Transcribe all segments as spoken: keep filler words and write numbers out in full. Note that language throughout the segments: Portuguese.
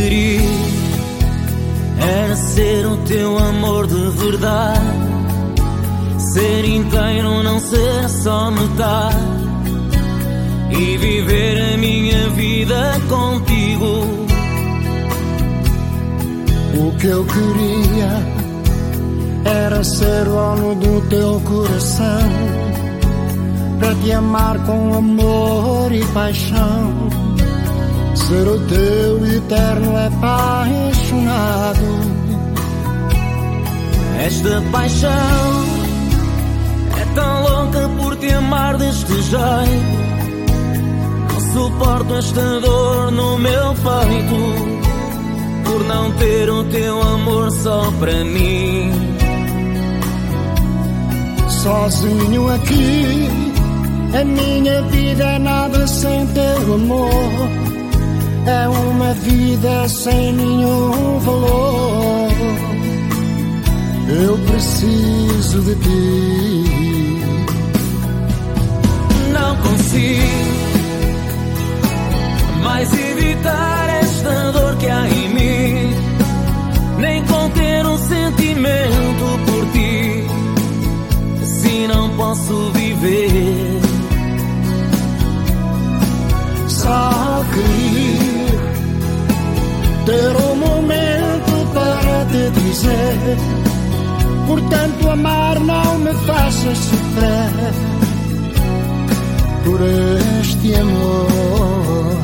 queria era ser o teu amor de verdade, ser inteiro, não ser só metade, e viver a minha vida contigo. O que eu queria era ser dono do teu coração, para te amar com amor e paixão, ser o teu eterno apaixonado. Esta paixão é tão louca por te amar deste jeito, não suporto esta dor no meu peito, por não ter o teu amor só para mim. Sozinho aqui, a minha vida é nada sem teu amor, é uma vida sem nenhum valor. Eu preciso de ti. Não consigo mais evitar esta dor que há em mim, nem conter um sentimento por ti, assim não posso viver. Só queria ter um momento para te dizer, por tanto amar não me faças sofrer, por este amor.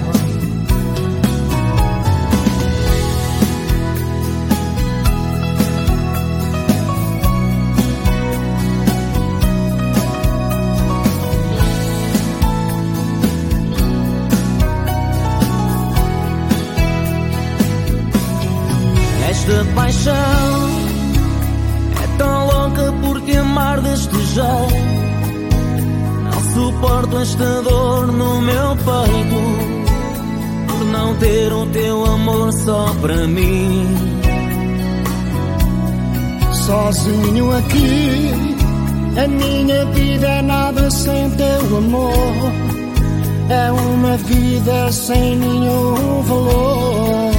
Esta paixão é tão louca por te amar deste jeito, não suporto esta dor no meu peito, por não ter o teu amor só para mim. Sozinho aqui, a minha vida é nada sem teu amor, é uma vida sem nenhum valor.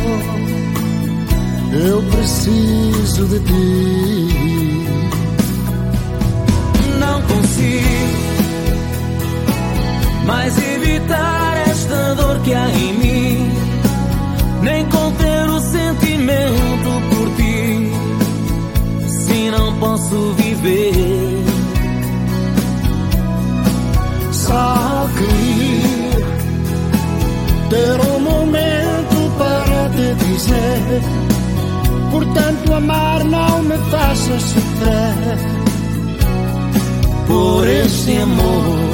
Eu preciso de ti. Não consigo mais evitar esta dor que há em mim, nem conter o sentimento por ti, assim não posso viver. Só queria ter um momento para te dizer, por tanto amar não me faças sofrer, por este amor.